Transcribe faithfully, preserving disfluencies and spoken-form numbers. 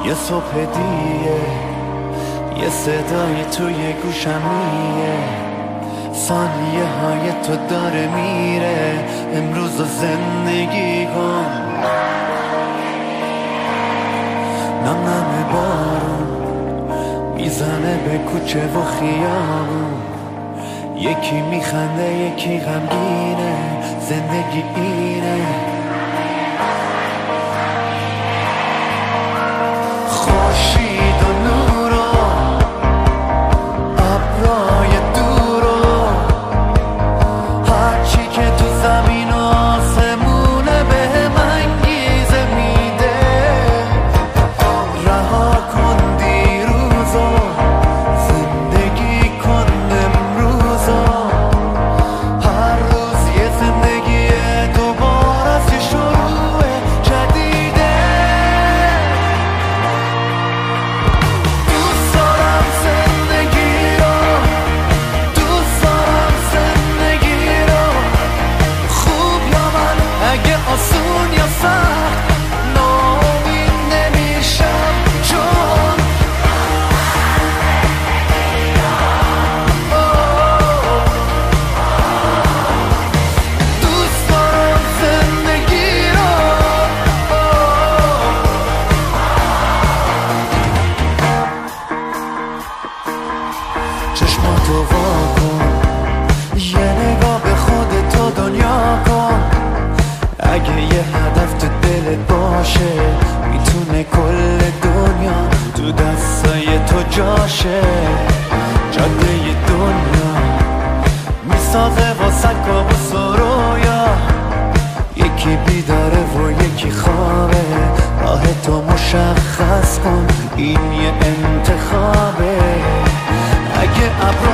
یه صبح دیگه یه صدای توی گوشمیه، ثانیه های تو داره میره. امروز رو زندگی کن، نم نم بارون میزنه به کوچه و خیابون، یکی میخنده یکی غمگینه، زندگی اینه. خورشید و نور و ابرای دور و هرچی که تو زمین و آسمونه بهم انگیزه میده. رها کن دیروز و زندگی کن امروز و هر روز یه زندگی دوباره از یه شروع جدیده. دوست دارم زندگی رو، دوست دارم زندگی رو، خوب یا بد، اگه آسون یا سخت، ناامید نمیشم چون دوست دارم زندگی رو. چشماتو واکن، یه نگاه به خودتو دنیا کن. اگه یه هدف تو دلت باشه، میتونه کل دنیا تو دستای تو جاشه. جاده دنیا میسازه واسه کابوس و رویا، یکی بیداره و یکی خوابه. راه تو مشخص کن، این یه انتخابه. اگه ابر